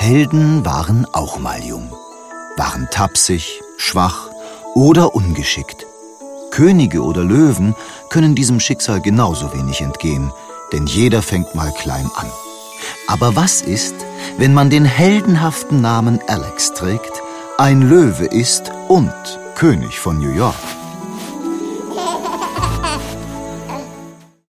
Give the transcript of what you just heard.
Helden waren auch mal jung, waren tapsig, schwach oder ungeschickt. Könige oder Löwen können diesem Schicksal genauso wenig entgehen, denn jeder fängt mal klein an. Aber was ist, wenn man den heldenhaften Namen Alex trägt, ein Löwe ist und König von New York?